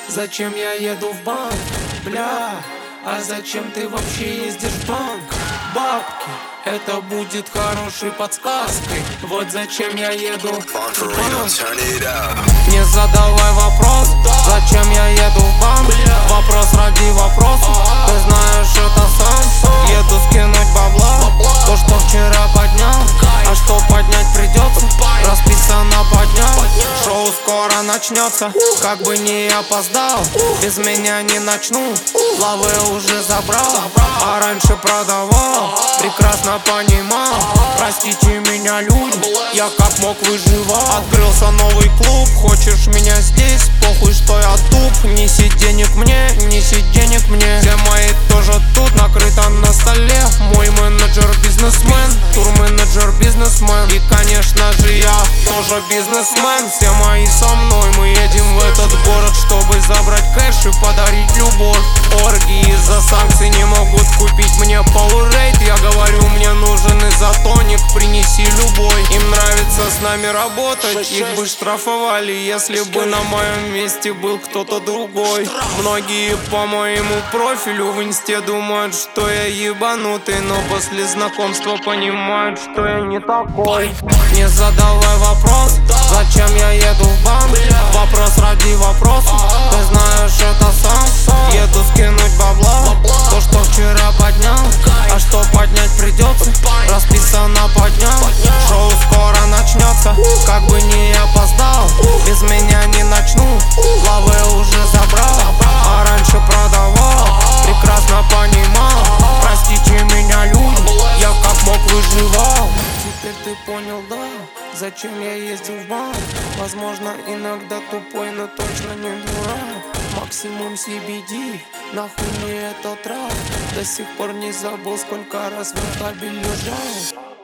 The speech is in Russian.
Зачем я еду в банк, бля? А зачем ты вообще ездишь в банк? Бабки, это будет хорошей подсказкой. Вот зачем я еду в банк. Не задавай вопрос, зачем я еду в банк. Вопрос ради вопроса, ты знаешь это сам. Еду скинуть бабла, то что вчера поднял. А что поднять придется, расписано поднял. Шоу скоро начнется, как бы не опоздал. Без меня не начну, лавы уже забрал. А раньше продавал, прекрасно понимал. Простите меня, люди, я как мог выживал. Открылся новый клуб, хочешь меня здесь? Похуй, что я туп. Неси денег мне, неси денег мне. Все мои тоже тут, накрыто на столе. Мой менеджер бизнесмен, турменеджер бизнесмен. И конечно же я тоже бизнесмен. Все мои со мной, мы едем в этот город, чтобы забрать кэш и подарить любовь. Оргии из-за санкций не могут купить мне Powerade. Я говорю, мне нужен изотоник, принеси любой. Им нравится с нами работать, их бы штрафовали, если бы на моем месте был кто-то другой. Многие по моему профилю в инсте думают, что я ебанутый, но после знакомства понимают, что я не такой. Не задавай вопрос, зачем я еду в банк. Вопрос ради вопроса, ты знаешь это сам. Еду скинуть бабла, то что вчера поднял. А что поднять придется, расписано поднял. Шоу скоро начнется, как бы не опоздал. Без меня не начну, лавы уже забрал. А раньше продавал, прекрасно понимал. Простите меня, люди, я как мог выживал. Теперь ты понял, да? Зачем я ездил в банк? Возможно, иногда тупой, но точно не дурак. Максимум CBD, нахуй мне этот рap. До сих пор не забыл, сколько раз в рехабе лежал.